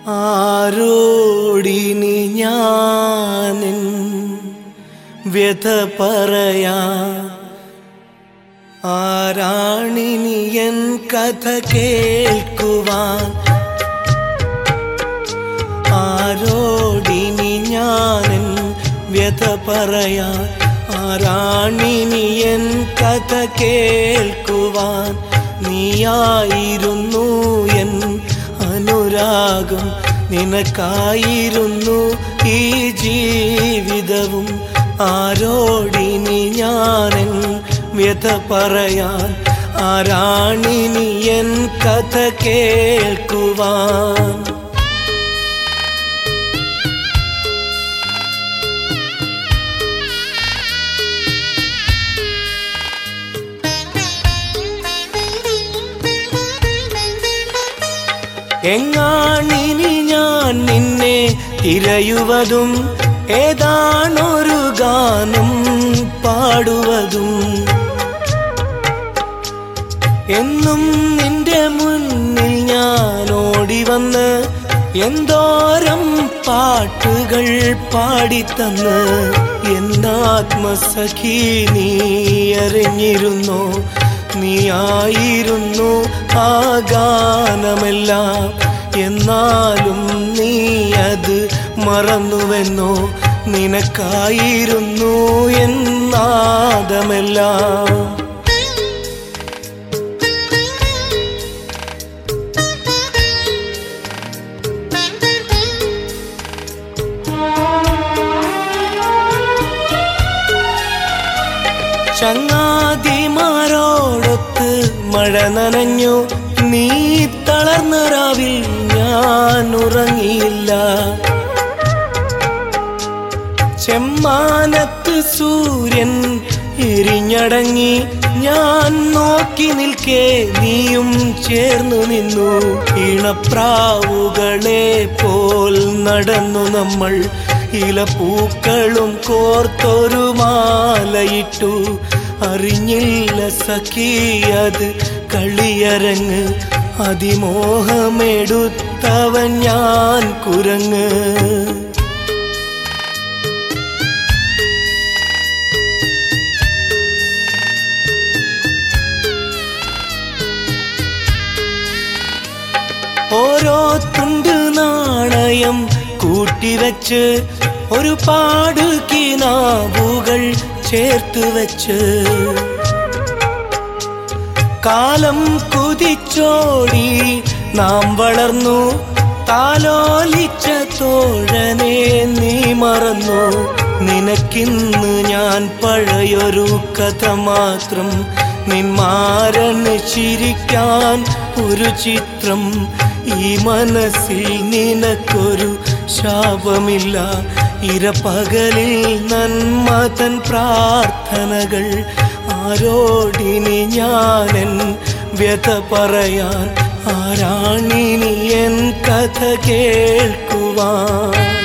ആരോടിനി ഞാനെൻ വ്യഥ പറയാൻ, ആരാണിനി എൻ കഥ കേൾക്കുവാൻ. ആരോടിനി ഞാനെൻ വ്യഥ പറയാൻ, ആരാണിനി എൻ കഥ കേൾക്കുവാൻ. നീയായിരുന്നു എൻ അനുരാഗം, നിനക്കായിരുന്നു ഈ ജീവിതവും. ആരോടിനി ഞാനെൻ വ്യഥ പറയാൻ, ആരാണിനി എൻ കഥ കേൾക്കുവാൻ. എങ്ങാണിനി ഞാൻ നിന്നെ തിരയുവതും, ഏതാണൊരു ഗാനം പാടുവതും. എന്നും നിന്റെ മുന്നിൽ ഞാൻ ഓടിവന്ന് എന്തോരം പാട്ടുകൾ പാടിത്തന്ന്. എന്നാത്മസഖി നീ അറിഞ്ഞിരുന്നോ, നീയായിരുന്നു ആ ഗാനമെല്ലാം. എന്നാലും നീ അത് മറന്നുവെന്നോ, നിനക്കായിരുന്നു എന്നാദമെല്ലാം. ചങ്ങാതിമാരോടൊത്ത് മഴ നനഞ്ഞു, നീ തളർന്ന രാവിൽ ഞാൻ ഉറങ്ങിയില്ല. ചെമ്മാനത്ത് സൂര്യൻ എരിഞ്ഞടങ്ങി, ഞാൻ നോക്കി നിൽക്കേ നീയും ചേർന്നു നിന്നു. ഇണപ്രാവുകളെ പോൽ നടന്നു നമ്മൾ, ഇലപ്പൂക്കളും കോർത്തൊരു മാലയിട്ടു. അറിഞ്ഞില്ല സഖി അത് കളിയരങ്ങ്, അതിമോഹമെടുത്തവൻ ഞാൻ കുരങ്ങ്. ഓരോ തുണ്ട് നാണയം കൂട്ടിവെച്ച്, ഒരുപാട് കിനാവുകൾ ചേർത്ത് വെച്ച്. കാലം കുതിച്ചോടി നാം വളർന്നു, താലോലിച്ച തോഴനെ നീ മറന്നു. നിനക്കിന്ന് ഞാൻ പഴയൊരു കഥ മാത്രം, നിന്മാരന് ചിരിക്കാൻ ഒരു ചിത്രം. ഈ മനസ്സിൽ നിനക്കൊരു ശാപമില്ല, ഇരപകലിൽ നന്മതൻ പ്രാർത്ഥനകൾ. ആരോടിനി ഞാനെൻ വ്യഥ പറയാൻ, ആരാണിനി എൻ കഥ കേൾക്കുവാൻ.